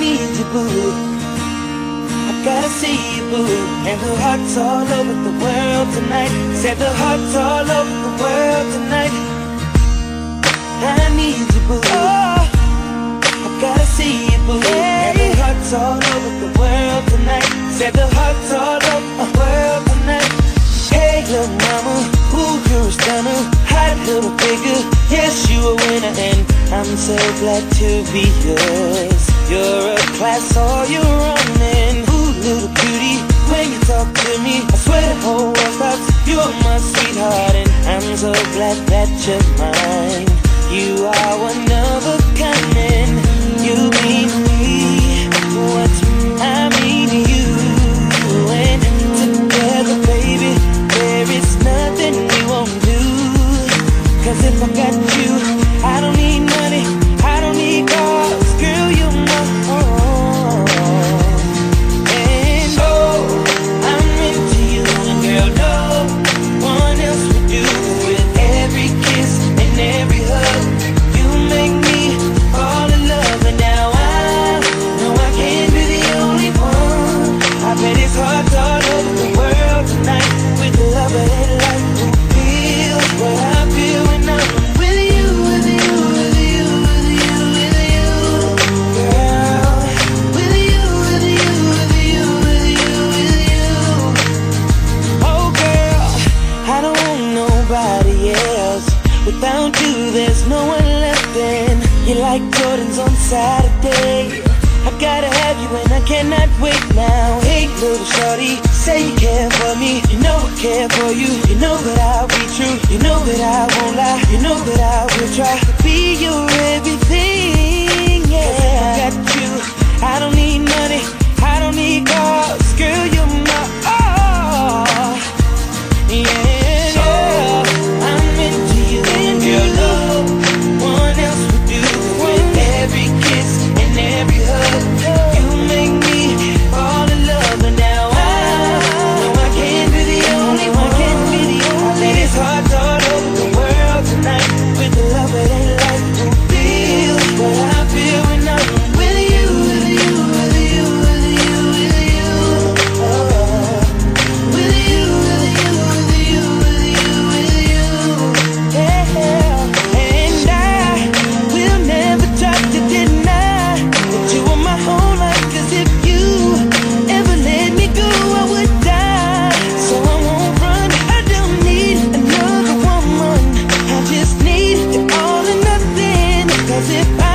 need you, boo. I gotta see you, boo. And the hearts all over the world tonight. Said the hearts all over the world tonight. I need you, boo. Oh, I gotta see you, boo. And the hearts all over the world tonight. Said the hearts all over the world tonight. Hey, little mama, ooh, you're a stunner. Hot little figure, yes, you a winner. And I'm so glad to be yours. You're a class all you're running. Ooh, little cutie, when you talk to me, I swear the whole world stops. You're my sweetheart, and I'm so glad that you're mine. You are one of a kind, and you mean me what I mean to you. And together, baby, there is nothing we won't do. 'Cause if I got you, I don't need money, I don't need cars. Girl, you're my own. And oh, I'm into you, and girl, no one else would do. With every kiss and every hug, you make me fall in love. And now I know I can't be the only one. I bet it's hard all over the world tonight. With the love and life, who feels what I feel when I'm with you, with you, with you, with you, with you, girl. With you, with you, with you, with you, with you. Oh girl, I don't want nobody else. Without you, there's no one left. And you're like Jordans on Saturday. I gotta have you and I cannot wait now. Hey little shorty, say you care for me. You know I care for you. You know that I'll be true. You know that I won't lie. You know that I will try to be your everything. Yeah, 'cause if I got you, I don't need money, I don't need cars. Girl, you're my all. Yeah, yeah, I'm into you, and girl, no one else would do. With every kiss and every hug, you make me fall in love. And now I know I can't be the only one. Can't be the only. And it's hard all over the world tonight. With the love that ain't like who feels what I feel when I'm with you, with you, with you, with you, with you. Oh, with you, with you, with you, with you, with you. Yeah, and I will never try to deny that you are my whole life. 'Cause if you ever let me go, I would die. So I won't run, I don't need another woman. I just need you all or nothing. 'Cause if I